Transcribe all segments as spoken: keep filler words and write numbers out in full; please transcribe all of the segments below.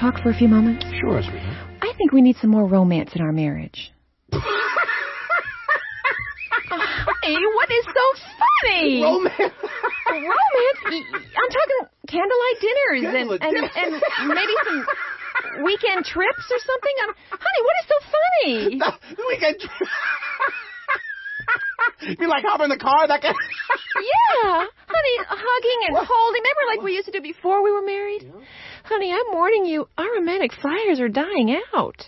talk for a few moments? Sure, sweetheart. I think we need some more romance in our marriage. Oh, hey, what is so funny? Romance? Romance? I'm talking candlelight dinners Candlelight and, dinners. and, and maybe some weekend trips or something. I'm, honey, what is so funny? The weekend trip. You like hopping in the car? That kind. Yeah, honey, hugging and holding. Remember like we used to do before we were married? Yeah. Honey, I'm warning you, our romantic fires are dying out.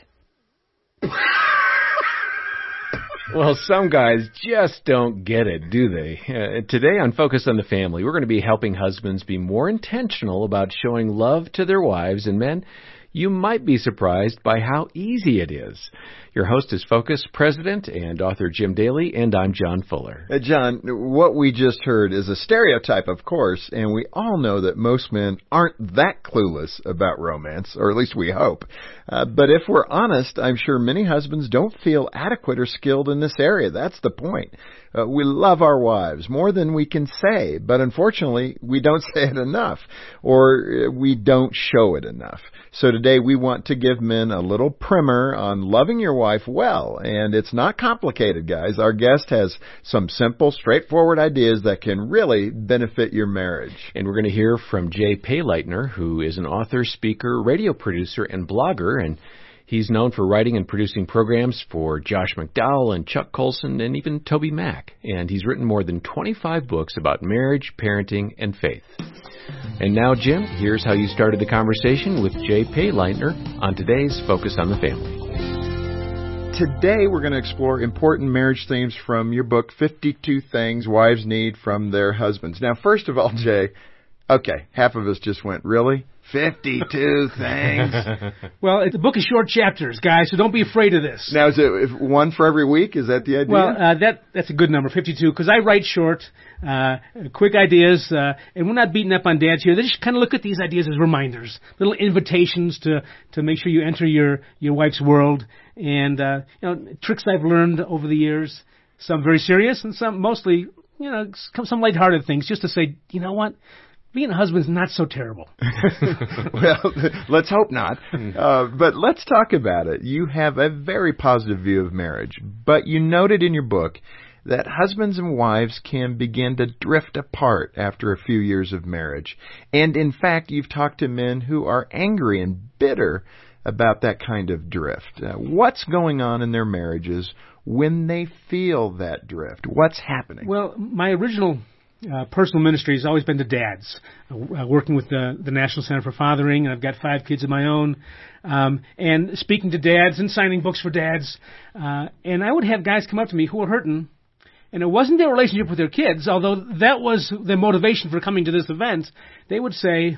Well, some guys just don't get it, do they? Uh, today on Focus on the Family, we're going to be helping husbands be more intentional about showing love to their wives. And men, you might be surprised by how easy it is. Your host is Focus President and author Jim Daly, and I'm John Fuller. Uh, John, what we just heard is a stereotype, of course, and we all know that most men aren't that clueless about romance, or at least we hope. Uh, but if we're honest, I'm sure many husbands don't feel adequate or skilled in this area. That's the point. Uh, we love our wives more than we can say, but unfortunately, we don't say it enough, or we don't show it enough. So today we want to give men a little primer on loving your wife well, and it's not complicated, guys. Our guest has some simple, straightforward ideas that can really benefit your marriage. And we're going to hear from Jay Payleitner, who is an author, speaker, radio producer, and blogger, and he's known for writing and producing programs for Josh McDowell and Chuck Colson and even Toby Mac. And he's written more than twenty-five books about marriage, parenting, and faith. And now, Jim, here's how you started the conversation with Jay Payleitner on today's Focus on the Family. Today we're going to explore important marriage themes from your book, fifty-two Things Wives Need from Their Husbands. Now, first of all, Jay, okay, half of us just went, really? fifty-two things? Well, the book is short chapters, guys, so don't be afraid of this. Now, is it if one for every week? Is that the idea? Well, uh, that that's a good number, fifty-two, because I write short, uh, quick ideas, uh, and we're not beating up on dads here. They just kind of look at these ideas as reminders, little invitations to, to make sure you enter your, your wife's world, and uh, you know, tricks I've learned over the years, some very serious and some mostly, you know, some lighthearted things, just to say, you know what? Being a husband's not so terrible. Well, let's hope not. Uh, but let's talk about it. You have a very positive view of marriage, but you noted in your book that husbands and wives can begin to drift apart after a few years of marriage. And in fact, you've talked to men who are angry and bitter about that kind of drift. Uh, what's going on in their marriages when they feel that drift? What's happening? Well, my original Uh, personal ministry has always been to dads, uh, working with the, the National Center for Fathering, and I've got five kids of my own, um, and speaking to dads and signing books for dads. Uh, and I would have guys come up to me who were hurting, and it wasn't their relationship with their kids, although that was the motivation for coming to this event. They would say,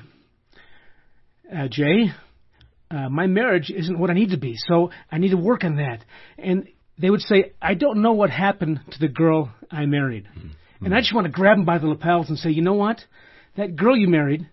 uh, Jay, uh, my marriage isn't what I need to be, so I need to work on that. And they would say, I don't know what happened to the girl I married. Mm-hmm. And I just want to grab them by the lapels and say, you know what? That girl you married,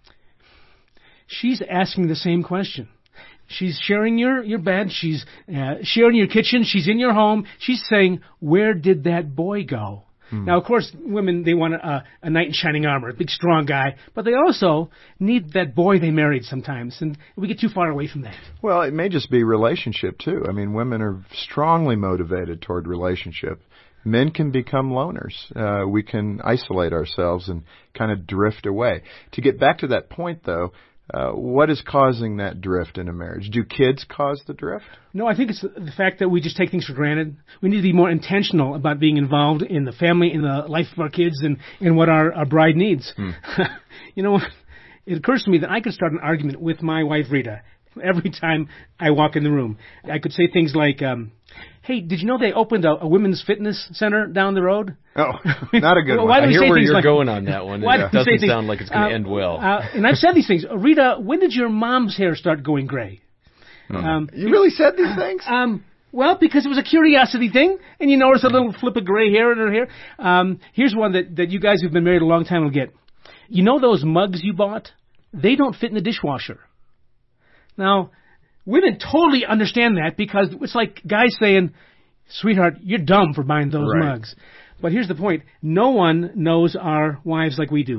she's asking the same question. She's sharing your, your bed. She's uh, sharing your kitchen. She's in your home. She's saying, where did that boy go? Hmm. Now, of course, women, they want a, a knight in shining armor, a big, strong guy. But they also need that boy they married sometimes. And we get too far away from that. Well, it may just be relationship, too. I mean, women are strongly motivated toward relationship. Men can become loners. Uh, we can isolate ourselves and kind of drift away. To get back to that point, though, uh, what is causing that drift in a marriage? Do kids cause the drift? No, I think it's the fact that we just take things for granted. We need to be more intentional about being involved in the family, in the life of our kids, and in what our, our bride needs. Hmm. You know, it occurs to me that I could start an argument with my wife, Rita, every time I walk in the room. I could say things like, um, hey, did you know they opened a, a women's fitness center down the road? Oh, not a good well, one. I hear where you're like, going on that one. Why It do doesn't say sound like it's going to uh, end well. Uh, and I've said these things. Rita, when did your mom's hair start going gray? Hmm. Um, you really said these things? Um, well, because it was a curiosity thing, and you notice a little flip of gray hair in her hair. Um, here's one that, that you guys who've been married a long time will get. You know those mugs you bought? They don't fit in the dishwasher. Now, women totally understand that because it's like guys saying, sweetheart, you're dumb for buying those right. mugs. But here's the point. No one knows our wives like we do.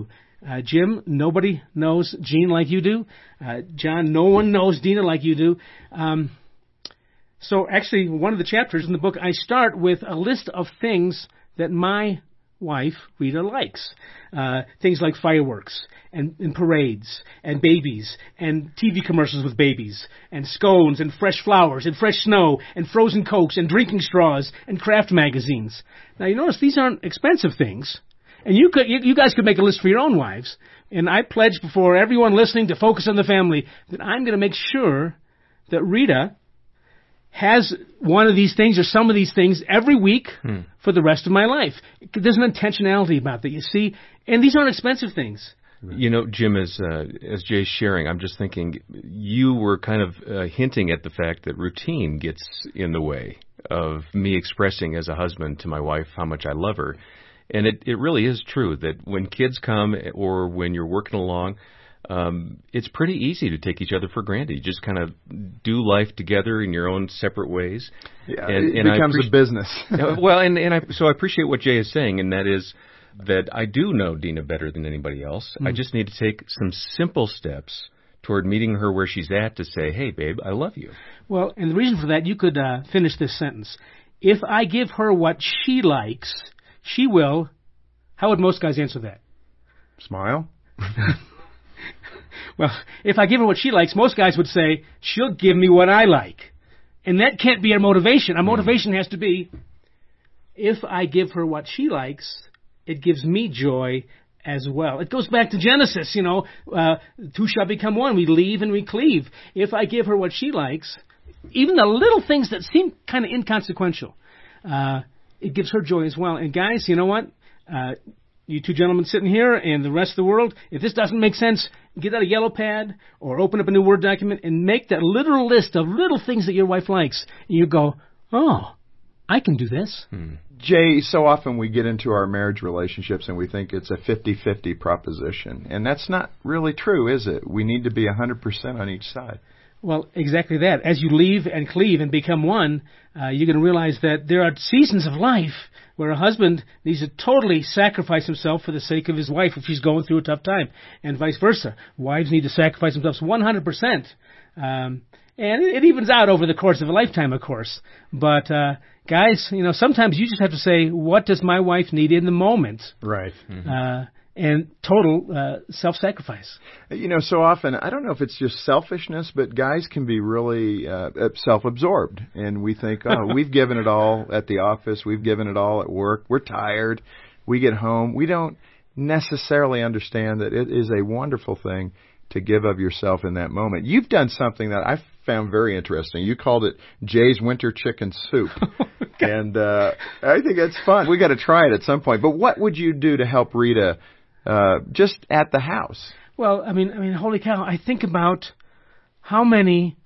Uh, Jim, nobody knows Gene like you do. Uh, John, no one knows Dina like you do. Um, so actually, one of the chapters in the book, I start with a list of things that my wife, Rita, likes. Uh, things like fireworks and, and parades and babies and T V commercials with babies and scones and fresh flowers and fresh snow and frozen Cokes and drinking straws and craft magazines. Now, you notice these aren't expensive things. And you could, you, you guys could make a list for your own wives. And I pledge before everyone listening to Focus on the Family that I'm going to make sure that Rita has one of these things or some of these things every week hmm. for the rest of my life. There's an intentionality about that, you see. And these aren't expensive things. You know, Jim, as uh, as Jay's sharing, I'm just thinking you were kind of uh, hinting at the fact that routine gets in the way of me expressing as a husband to my wife how much I love her. And it, it really is true that when kids come or when you're working along, um, it's pretty easy to take each other for granted. You just kind of do life together in your own separate ways. Yeah, and, it and becomes appreci- a business. well, and, and I, so I appreciate what Jay is saying, and that is that I do know Dina better than anybody else. Mm. I just need to take some simple steps toward meeting her where she's at to say, hey, babe, I love you. Well, and the reason for that, you could uh, finish this sentence. If I give her what she likes, she will. How would most guys answer that? Smile. Well, if I give her what she likes, most guys would say, she'll give me what I like. And that can't be our motivation. Our motivation has to be, if I give her what she likes, it gives me joy as well. It goes back to Genesis, you know, uh, two shall become one. We leave and we cleave. If I give her what she likes, even the little things that seem kind of inconsequential, uh, it gives her joy as well. And guys, you know what? Uh, you two gentlemen sitting here and the rest of the world, if this doesn't make sense, get out a yellow pad or open up a new Word document and make that literal list of little things that your wife likes. And you go, oh, I can do this. Hmm. Jay, so often we get into our marriage relationships and we think it's a fifty-fifty proposition. And that's not really true, is it? We need to be one hundred percent on each side. Well, exactly that. As you leave and cleave and become one, uh, you're going to realize that there are seasons of life where a husband needs to totally sacrifice himself for the sake of his wife if she's going through a tough time, and vice versa. Wives need to sacrifice themselves one hundred percent. Um, and it, it evens out over the course of a lifetime, of course. But, uh, guys, you know, sometimes you just have to say, what does my wife need in the moment? Right. Mm-hmm. Uh, and total uh, self-sacrifice. You know, so often, I don't know if it's just selfishness, but guys can be really uh, self-absorbed. And we think, oh, we've given it all at the office. We've given it all at work. We're tired. We get home. We don't necessarily understand that it is a wonderful thing to give of yourself in that moment. You've done something that I found very interesting. You called it Jay's Winter Chicken Soup. And uh, I think that's fun. We got to try it at some point. But what would you do to help Rita uh, just at the house? Well, I mean, I mean, holy cow! I think about how many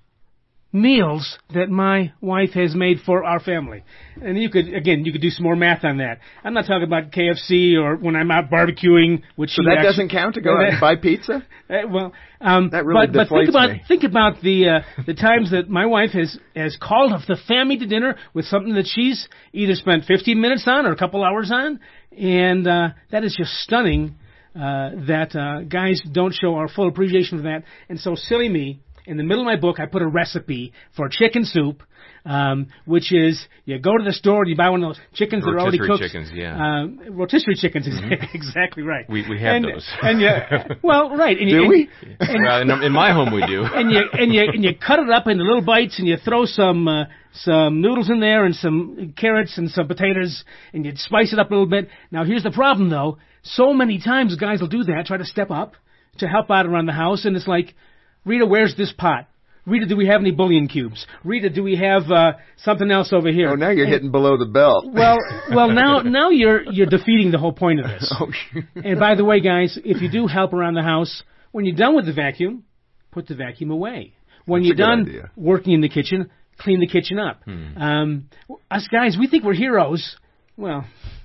meals that my wife has made for our family, and you could, again, you could do some more math on that. I'm not talking about K F C or when I'm out barbecuing, which so that actually, doesn't count to go out and buy pizza. Uh, well, um, that really but, but think about me. think about the uh, the times that my wife has has called up the family to dinner with something that she's either spent fifteen minutes on or a couple hours on, and uh, that is just stunning. Uh, that uh, guys don't show our full appreciation for that, and so silly me. In the middle of my book, I put a recipe for chicken soup, um, which is you go to the store and you buy one of those chickens that are already cooked. Rotisserie chickens, yeah. Um, rotisserie chickens, mm-hmm. Exactly right. We we have and, those. And you, well, right. And do you, we? And, and, well, in, in my home, we do. And you and you and you cut it up into little bites, and you throw some uh, some noodles in there and some carrots and some potatoes, and you spice it up a little bit. Now, here's the problem, though. So many times guys will do that, try to step up to help out around the house, and it's like, Rita, where's this pot? Rita, do we have any bouillon cubes? Rita, do we have uh, something else over here? Oh, now you're and, hitting below the belt. Well, well, now now you're you're defeating the whole point of this. Oh, sure. And by the way, guys, if you do help around the house, when you're done with the vacuum, put the vacuum away. When That's you're done idea. working in the kitchen, clean the kitchen up. Hmm. Um, us guys, we think we're heroes. Well,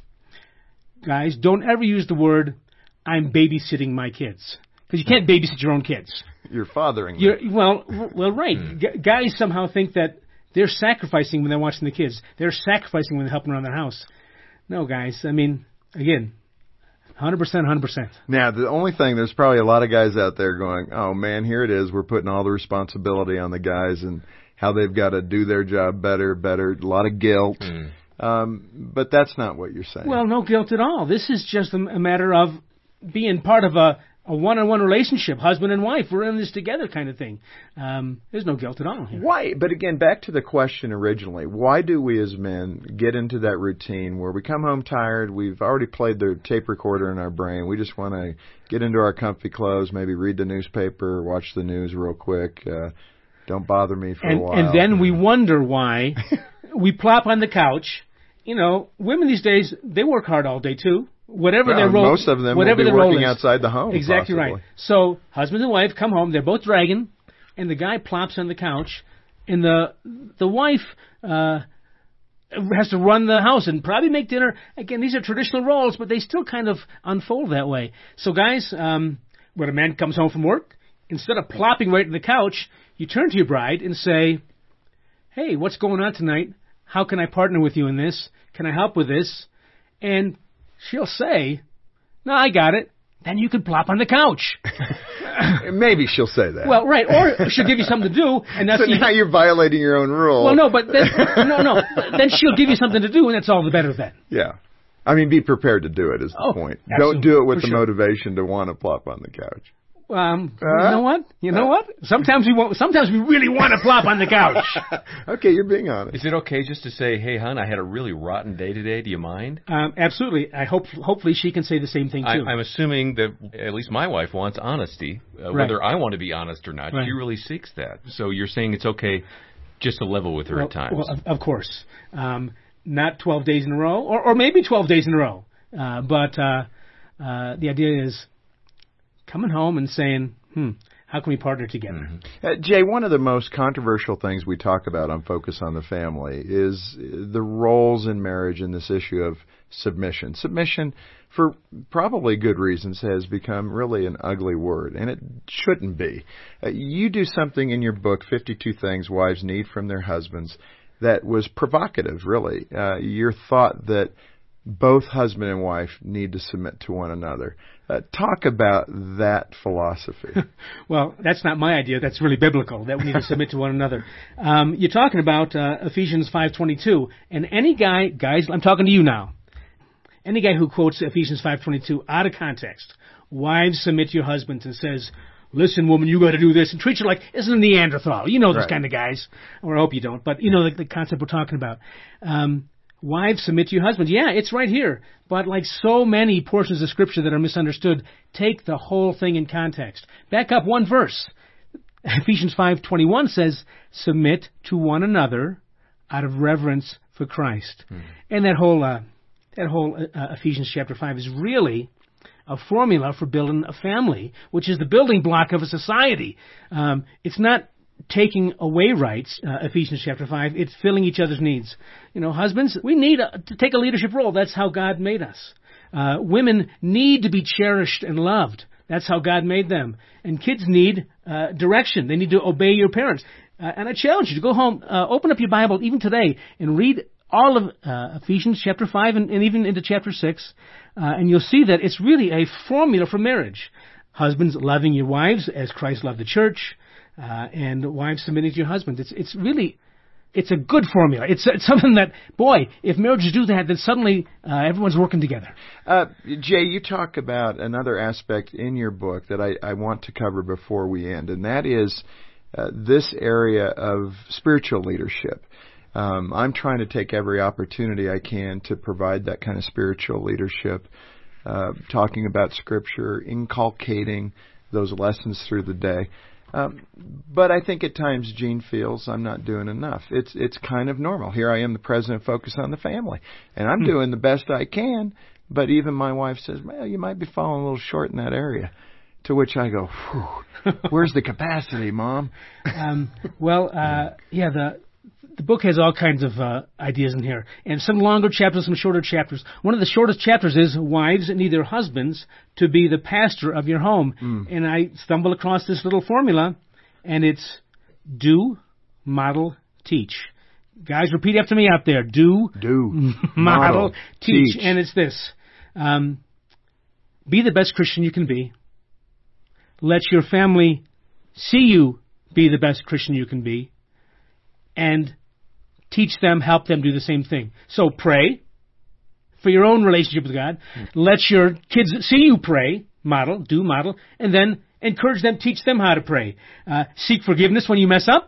guys, don't ever use the word, I'm babysitting my kids. Because you can't babysit your own kids. You're fathering You're, them. well, well, right. Hmm. G- guys somehow think that they're sacrificing when they're watching the kids. They're sacrificing when they're helping around their house. No, guys. I mean, again, one hundred percent, one hundred percent. Now, the only thing, there's probably a lot of guys out there going, oh, man, here it is. We're putting all the responsibility on the guys and how they've got to do their job better, better, a lot of guilt. Mm. Um, but that's not what you're saying. Well, no guilt at all. This is just a, a matter of being part of a, a one-on-one relationship, husband and wife. We're in this together kind of thing. Um, there's no guilt at all here. Why? But again, back to the question originally. Why do we as men get into that routine where we come home tired, we've already played the tape recorder in our brain, we just want to get into our comfy clothes, maybe read the newspaper, watch the news real quick, uh, don't bother me for and, a while. And then we wonder why we plop on the couch. You know, women these days, they work hard all day too. Whatever well, their role, most of them whatever will be their working role is. outside the home. Exactly possibly. right. So husband and wife come home, they're both dragging, and the guy plops on the couch, and the the wife uh, has to run the house and probably make dinner. Again, these are traditional roles, but they still kind of unfold that way. So guys, um, when a man comes home from work, instead of plopping right on the couch, you turn to your bride and say, "Hey, what's going on tonight? How can I partner with you in this? Can I help with this?" And she'll say, "No, I got it." Then you can plop on the couch. Maybe she'll say that. Well, right. Or she'll give you something to do. And that's so now you're violating your own rule. Well, no, but then, no, no. Then she'll give you something to do, and that's all the better then. Yeah. I mean, be prepared to do it is the oh, point. Absolutely. Don't do it with For the sure. motivation to want to plop on the couch. Um, uh, you know what? You know uh, what? Sometimes we want. Sometimes we really want to plop on the couch. Okay, you're being honest. Is it okay just to say, "Hey, hon, I had a really rotten day today. Do you mind?" Um, absolutely. I hope. Hopefully, she can say the same thing too. I, I'm assuming that at least my wife wants honesty, uh, right. whether I want to be honest or not. Right. She really seeks that. So you're saying it's okay just to level with her well, at times. Well, of, of course, um, not twelve days in a row, or, or maybe twelve days in a row. Uh, but uh, uh, the idea is coming home and saying, hmm, how can we partner together? Mm-hmm. Uh, Jay, one of the most controversial things we talk about on Focus on the Family is the roles in marriage and this issue of submission. Submission, for probably good reasons, has become really an ugly word, and it shouldn't be. Uh, you do something in your book, fifty-two Things Wives Need from Their Husbands, that was provocative, really. Uh, your thought that both husband and wife need to submit to one another. Uh, talk about that philosophy. Well, that's not my idea. That's really biblical, that we need to submit to one another. Um, you're talking about uh, Ephesians five twenty-two, and any guy, guys, I'm talking to you now, any guy who quotes Ephesians five twenty-two out of context, wives submit to your husbands, and says, "Listen, woman, you got to do this," and treat you like it's a Neanderthal. You know those right. kind of guys, or I hope you don't, but you know the, the concept we're talking about. Um, Wives, submit to your husbands. Yeah, it's right here. But like so many portions of Scripture that are misunderstood, take the whole thing in context. Back up one verse. Ephesians five twenty-one says, "Submit to one another out of reverence for Christ." Hmm. And that whole uh, that whole uh, Ephesians chapter five is really a formula for building a family, which is the building block of a society. Um, it's not taking away rights, uh, Ephesians chapter five, it's filling each other's needs. You know, husbands, we need a, to take a leadership role. That's how God made us. Uh, women need to be cherished and loved. That's how God made them. And kids need uh, direction. They need to obey your parents. Uh, and I challenge you to go home, uh, open up your Bible even today and read all of uh, Ephesians chapter five and, and even into chapter six, uh, and you'll see that it's really a formula for marriage. Husbands loving your wives as Christ loved the church, Uh, and wives submitting to your husband. It's it's really, it's a good formula. It's, it's something that, boy, if marriages do that, then suddenly uh, everyone's working together. Uh, Jay, you talk about another aspect in your book that I, I want to cover before we end, and that is uh, this area of spiritual leadership. Um, I'm trying to take every opportunity I can to provide that kind of spiritual leadership, uh, talking about Scripture, inculcating those lessons through the day. Um, but I think at times Gene feels I'm not doing enough. It's it's kind of normal. Here I am, the president of Focus on the Family, and I'm hmm. doing the best I can. But even my wife says, "Well, you might be falling a little short in that area." To which I go, "Where's the capacity, Mom?" um, well, uh, yeah, the the book has all kinds of uh, ideas in here, and some longer chapters, some shorter chapters. One of the shortest chapters is wives need their husbands to be the pastor of your home. Mm. And I stumbled across this little formula, and it's do, model, teach. Guys, repeat after me out there. Do, do, model, model teach. teach. And it's this. Um, be the best Christian you can be. Let your family see you be the best Christian you can be. And teach them, help them do the same thing. So pray for your own relationship with God. Mm. Let your kids see you pray, model, do model, and then encourage them, teach them how to pray. Uh, seek forgiveness when you mess up.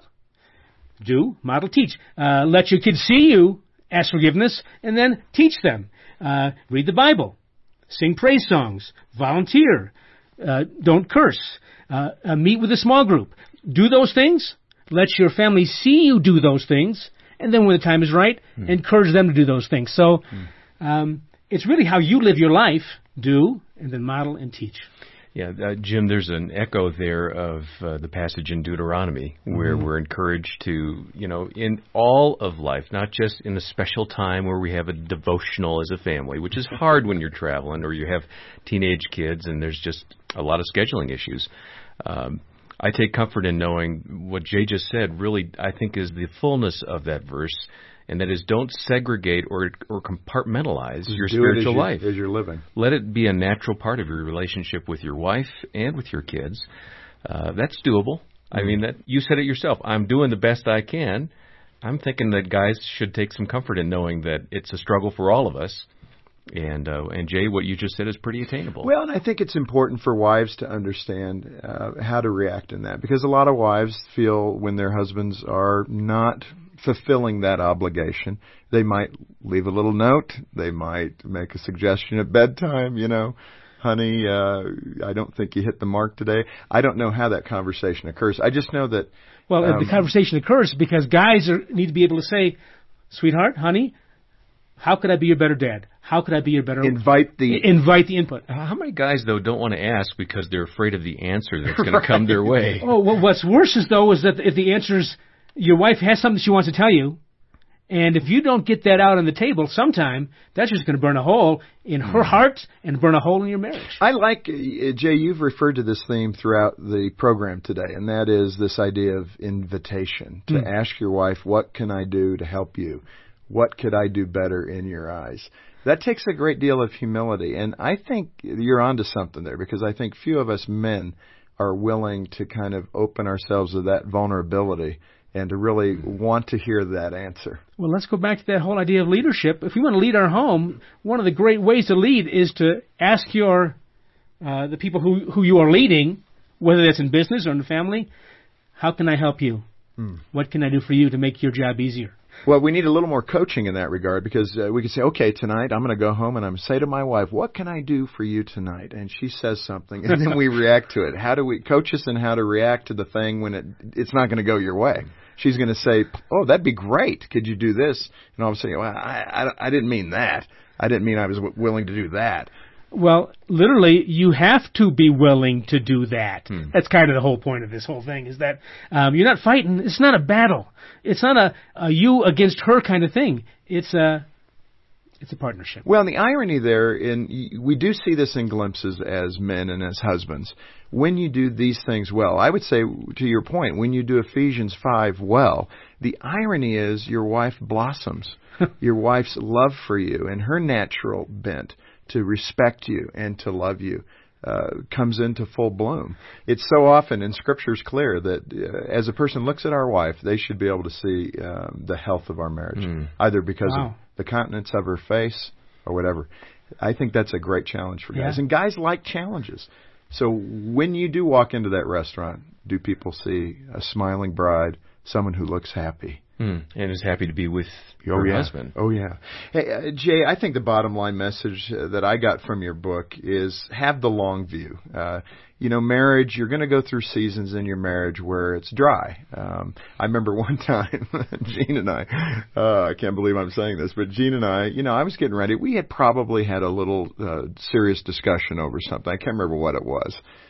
Do, model, teach. Uh, let your kids see you ask forgiveness, and then teach them. Uh, read the Bible. Sing praise songs. Volunteer. Uh, don't curse. Uh, uh, meet with a small group. Do those things. Let your family see you do those things. And then when the time is right, hmm. encourage them to do those things. So um, it's really how you live your life. Do, and then model and teach. Yeah, uh, Jim, there's an echo there of uh, the passage in Deuteronomy where mm-hmm. we're encouraged to, you know, in all of life, not just in a special time where we have a devotional as a family, which is hard when you're traveling or you have teenage kids and there's just a lot of scheduling issues. Um, I take comfort in knowing what Jay just said really, I think, is the fullness of that verse, and that is don't segregate or or compartmentalize your Do spiritual it as you, life. as you're living. Let it be a natural part of your relationship with your wife and with your kids. Uh, that's doable. Mm-hmm. I mean, that you said it yourself. I'm doing the best I can. I'm thinking that guys should take some comfort in knowing that it's a struggle for all of us. And uh, and Jay, what you just said is pretty attainable. Well, and I think it's important for wives to understand uh, how to react in that, because a lot of wives feel when their husbands are not fulfilling that obligation, they might leave a little note, they might make a suggestion at bedtime, you know, honey, uh, I don't think you hit the mark today. I don't know how that conversation occurs. I just know that. Well, um, the conversation occurs because guys are, need to be able to say, sweetheart, honey, how could I be your better dad? How could I be your better... Invite the... Invite the input. How many guys, though, don't want to ask because they're afraid of the answer that's going right. to come their way? Oh, well, what's worse is, though, is that if the answer's your wife has something she wants to tell you, and if you don't get that out on the table sometime, that's just going to burn a hole in her heart and burn a hole in your marriage. I like, uh, Jay, you've referred to this theme throughout the program today, and that is this idea of invitation, to mm. ask your wife, what can I do to help you? What could I do better in your eyes? That takes a great deal of humility, and I think you're onto something there, because I think few of us men are willing to kind of open ourselves to that vulnerability and to really want to hear that answer. Well, let's go back to that whole idea of leadership. If we want to lead our home, one of the great ways to lead is to ask your uh, the people who, who you are leading, whether that's in business or in the family, how can I help you? Hmm. What can I do for you to make your job easier? Well, we need a little more coaching in that regard, because uh, we can say, okay, tonight I'm going to go home and I'm going to say to my wife, what can I do for you tonight? And she says something, and then we react to it. How do we coach us in how to react to the thing when it it's not going to go your way? She's going to say, oh, that'd be great. Could you do this? And all of a sudden, well, I, I, I didn't mean that. I didn't mean I was w- willing to do that. Well, literally, you have to be willing to do that. Hmm. That's kind of the whole point of this whole thing, is that um, you're not fighting. It's not a battle. It's not a, a you against her kind of thing. It's a it's a partnership. Well, and the irony there, in we do see this in glimpses as men and as husbands. When you do these things well, I would say, to your point, when you do Ephesians five well, the irony is your wife blossoms. Your wife's love for you and her natural bent to respect you and to love you uh, comes into full bloom. It's so often, and Scripture's clear, that uh, as a person looks at our wife, they should be able to see uh, the health of our marriage, mm. either because wow. of the countenance of her face or whatever. I think that's a great challenge for guys. Yeah. And guys like challenges. So when you do walk into that restaurant, do people see a smiling bride, someone who looks happy? Mm, and is happy to be with oh, her yeah. husband. Oh, yeah. Hey, uh, Jay, I think the bottom line message uh, that I got from your book is have the long view. Uh, you know, marriage, you're going to go through seasons in your marriage where it's dry. Um, I remember one time, Gene and I, uh, I can't believe I'm saying this, but Gene and I, you know, I was getting ready. We had probably had a little uh, serious discussion over something. I can't remember what it was.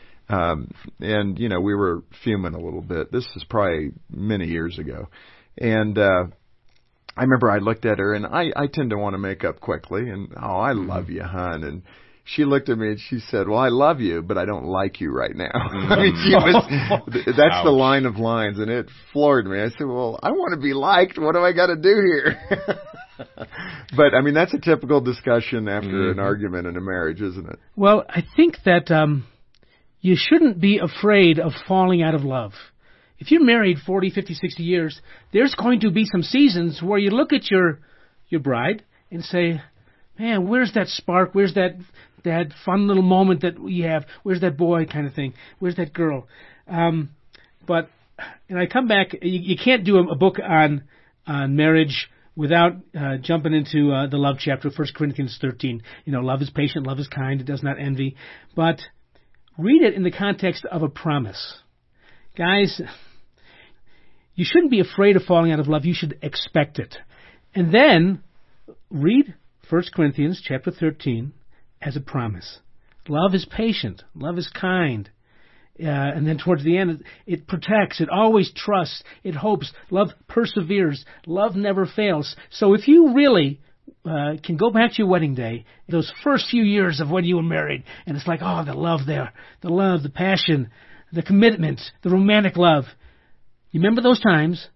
Um, and, you know, we were fuming a little bit. This is probably many years ago. And uh, I remember I looked at her, and I, I tend to want to make up quickly. And, oh, I love you, hon. And she looked at me, and she said, well, I love you, but I don't like you right now. Mm-hmm. I mean, she was, that's Ouch. The line of lines, and it floored me. I said, well, I want to be liked. What do I got to do here? But, I mean, that's a typical discussion after Mm-hmm. an argument in a marriage, isn't it? Well, I think that um, you shouldn't be afraid of falling out of love. If you're married forty, fifty, sixty years, there's going to be some seasons where you look at your your bride and say, man, where's that spark? Where's that that fun little moment that we have? Where's that boy kind of thing? Where's that girl? Um, but, and I come back, you, you can't do a, a book on on marriage without uh, jumping into uh, the love chapter, First Corinthians thirteen. You know, love is patient, love is kind, it does not envy. But read it in the context of a promise. Guys, you shouldn't be afraid of falling out of love. You should expect it. And then read First Corinthians chapter thirteen as a promise. Love is patient. Love is kind. Uh, and then towards the end, it, it protects. It always trusts. It hopes. Love perseveres. Love never fails. So if you really uh, can go back to your wedding day, those first few years of when you were married, and it's like, oh, the love there, the love, the passion, the commitment, the romantic love. You remember those times?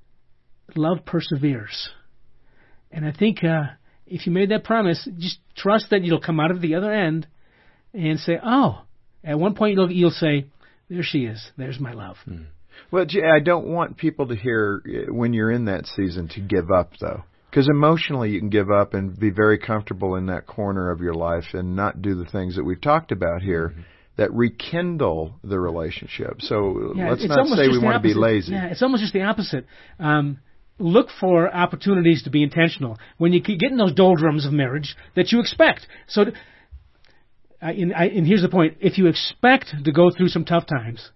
Love perseveres. And I think uh, if you made that promise, just trust that you'll come out of the other end and say, oh, at one point you'll, you'll say, there she is. There's my love. Hmm. Well, Jay, I don't want people to hear when you're in that season to give up, though. Because emotionally you can give up and be very comfortable in that corner of your life and not do the things that we've talked about here mm-hmm. that rekindle the relationship. So yeah, let's not say we want to be lazy. Yeah, it's almost just the opposite. Um, look for opportunities to be intentional when you get in those doldrums of marriage that you expect. So, uh, in, I, and here's the point. If you expect to go through some tough times,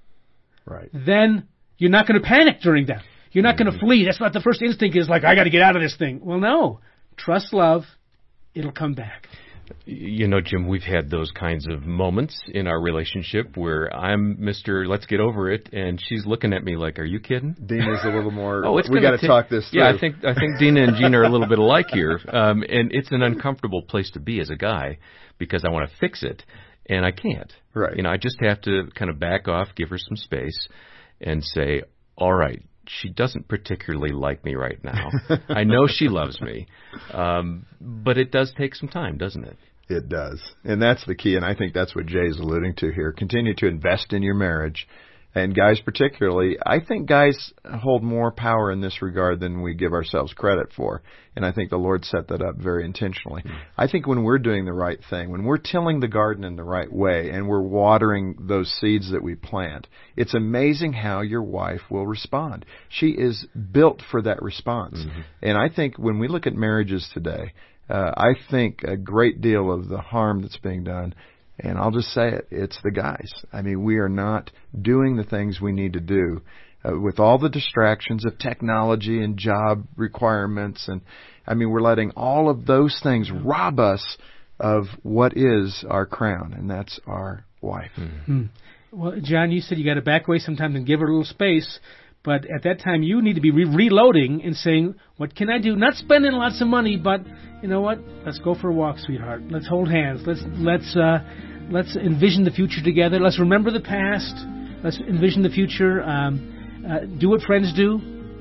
right, then you're not going to panic during that. You're not going to flee. That's not the first instinct is like, I got to get out of this thing. Well, no. Trust love. It'll come back. You know, Jim, we've had those kinds of moments in our relationship where I'm Mister Let's get over it, and she's looking at me like, are you kidding? Dina's a little more, oh, it's we got to ta- talk this through. Yeah, I think I think Dina and Gina are a little bit alike here, um, and it's an uncomfortable place to be as a guy because I want to fix it, and I can't. Right. You know, I just have to kind of back off, give her some space, and say, all right, she doesn't particularly like me right now. I know she loves me, um, but it does take some time, doesn't it? It does. And that's the key, and I think that's what Jay's alluding to here. Continue to invest in your marriage. And guys particularly, I think guys hold more power in this regard than we give ourselves credit for. And I think the Lord set that up very intentionally. Mm. I think when we're doing the right thing, when we're tilling the garden in the right way and we're watering those seeds that we plant, it's amazing how your wife will respond. She is built for that response. Mm-hmm. And I think when we look at marriages today, uh, I think a great deal of the harm that's being done, and I'll just say it, it's the guys. I mean, we are not doing the things we need to do uh, with all the distractions of technology and job requirements. And, I mean, we're letting all of those things rob us of what is our crown, and that's our wife. Mm-hmm. Well, John, you said you got to back away sometimes and give her a little space. But at that time, you need to be re- reloading and saying, what can I do? Not spending lots of money, but you know what? Let's go for a walk, sweetheart. Let's hold hands. Let's let's uh, let's envision the future together. Let's remember the past. Let's envision the future. Um, uh, do what friends do.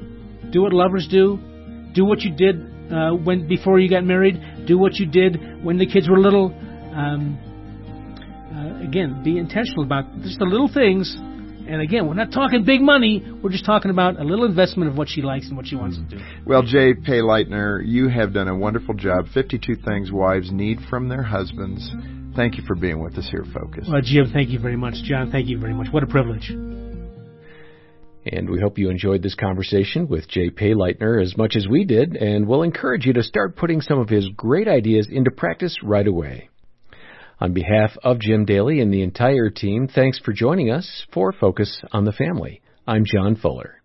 Do what lovers do. Do what you did uh, when before you got married. Do what you did when the kids were little. Um, uh, again, be intentional about just the little things. And again, we're not talking big money. We're just talking about a little investment of what she likes and what she wants to do. Well, Jay Payleitner, you have done a wonderful job. fifty-two things wives need from their husbands. Thank you for being with us here, Focus. Well, Jim, thank you very much. John, thank you very much. What a privilege. And we hope you enjoyed this conversation with Jay Payleitner as much as we did, and we'll encourage you to start putting some of his great ideas into practice right away. On behalf of Jim Daly and the entire team, thanks for joining us for Focus on the Family. I'm John Fuller.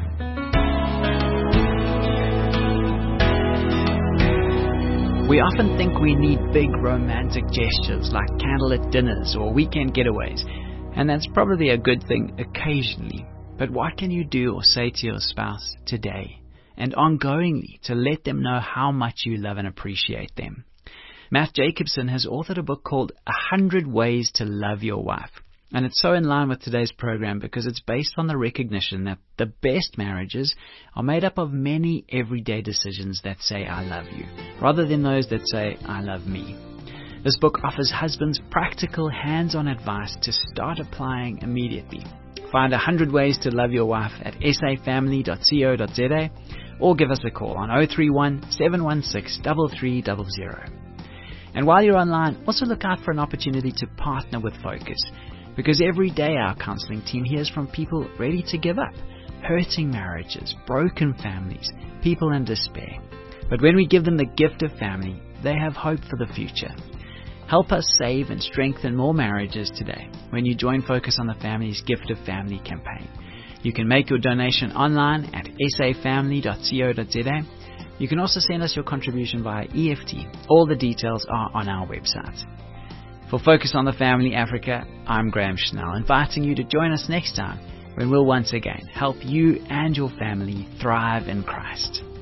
We often think we need big romantic gestures like candlelit dinners or weekend getaways, and that's probably a good thing occasionally. But what can you do or say to your spouse today and ongoingly to let them know how much you love and appreciate them? Matt Jacobson has authored a book called A Hundred Ways to Love Your Wife. And it's so in line with today's program because it's based on the recognition that the best marriages are made up of many everyday decisions that say, I love you, rather than those that say, I love me. This book offers husbands practical, hands-on advice to start applying immediately. Find one hundred ways to love your wife at s a family dot co dot z a or give us a call on oh three one, seven one six, three three zero zero. And while you're online, also look out for an opportunity to partner with Focus, because every day our counseling team hears from people ready to give up, hurting marriages, broken families, people in despair. But when we give them the gift of family, they have hope for the future. Help us save and strengthen more marriages today when you join Focus on the Family's Gift of Family campaign. You can make your donation online at s a family dot co dot z a. You can also send us your contribution via E F T. All the details are on our website. For Focus on the Family Africa, I'm Graham Schnell, inviting you to join us next time when we'll once again help you and your family thrive in Christ.